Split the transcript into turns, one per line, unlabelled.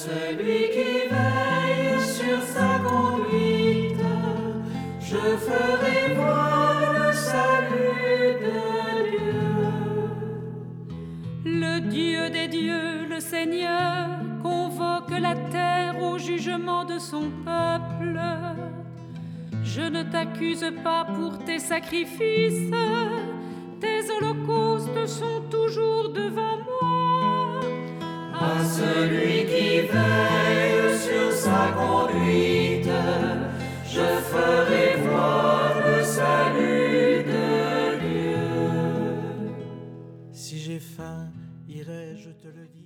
celui qui veille sur sa conduite, je ferai voir le salut de Dieu.
Le Dieu des dieux, le Seigneur, convoque la terre au jugement de son peuple. Je ne t'accuse pas pour tes sacrifices, tes holocaustes sont toujours devant moi.
À celui qui veille sur sa conduite, je ferai voir le salut de Dieu.
Si j'ai faim, irai-je te le dire.